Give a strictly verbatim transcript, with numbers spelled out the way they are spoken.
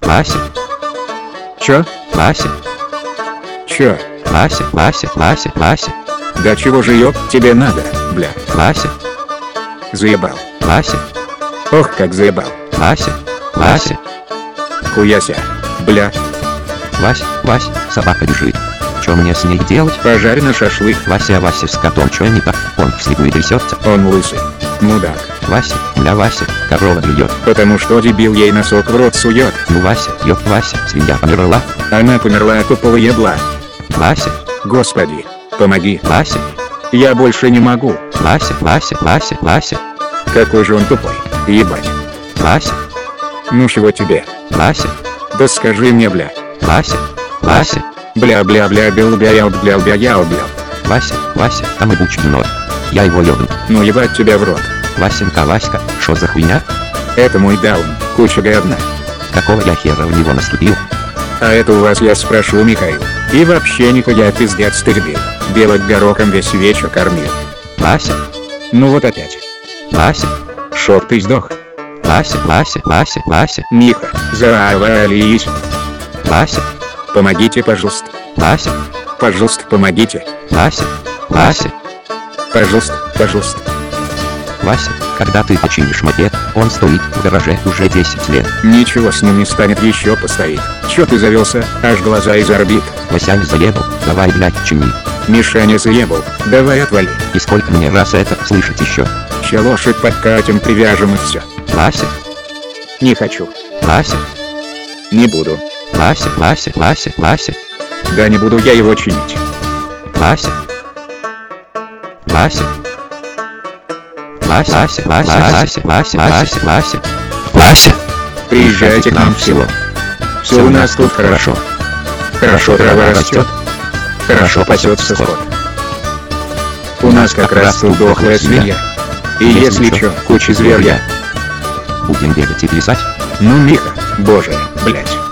Вася, Чё? Вася, Чё? Вася, Вася, Вася, Вася, Да чего же ёб тебе надо, бля? Вася, Заебал. Вася, Ох, как заебал. Вася, Вася, Хуяся. Бля. Вася, Вася, собака бежит. Чё мне с ней делать? Пожарь на шашлык. Вася, Вася с котом чё не так? Он в снегу и трясется. Он лысый. Мудак. Вася, бля, Вася, корова блюет. Потому что дебил ей носок в рот сует. Ну Вася, ёб Вася, свинья померла. Она померла от тупого ебла. Вася, Господи. Помоги. Вася, Я больше не могу. Вася, Вася, Вася, Вася, Какой же он тупой. Ебать. Вася, Ну чего тебе? Вася, Да скажи мне, бля. Вася, Вася, Бля бля бля бля бля я бля бля я бля. Вася, Вася, там и бучный нос. Я его ёбну. Ну ебать тебя в рот. Васенька, Васька, шо за хуйня? Это мой даун. Куча говна. Какого я хера в него наступил? А это у вас я спрошу, Михаил. И вообще нихуя пиздец ты дебил. Белок горохом весь вечер кормил. Вася, Ну вот опять. Вася, Чтоб ты сдох. Вася, Вася, Вася, Вася, Миха, завались. Вася, Помогите, пожалуйста. Вася, Пожалуйста, помогите. Вася, Вася, Пожалуйста, пожалуйста. Вася, когда ты починишь мопед, он стоит в гараже уже десять лет. Ничего с ним не станет, еще постоит. Чё ты завелся? Аж глаза из орбит. Вася заебал, давай, блядь, чини. Мишаня заебал. Давай отвали. И сколько мне раз это слышать еще? Ща лошадь подкатим, привяжем и все. Вася, Не хочу. Вася, Не буду. Вася, Вася, Вася, Вася, Да не буду я его чинить. Вася, Вася, Вася, Вася, Вася, Вася, Вася, Вася, Вася, Вася, Приезжайте к нам в село. Все у нас тут хорошо. Хорошо трава растет. Хорошо пасется скот. У нас как раз тут дохлая свинья. И если чё, куча зверья. Будем бегать и плясать. Ну Миха, боже, блять.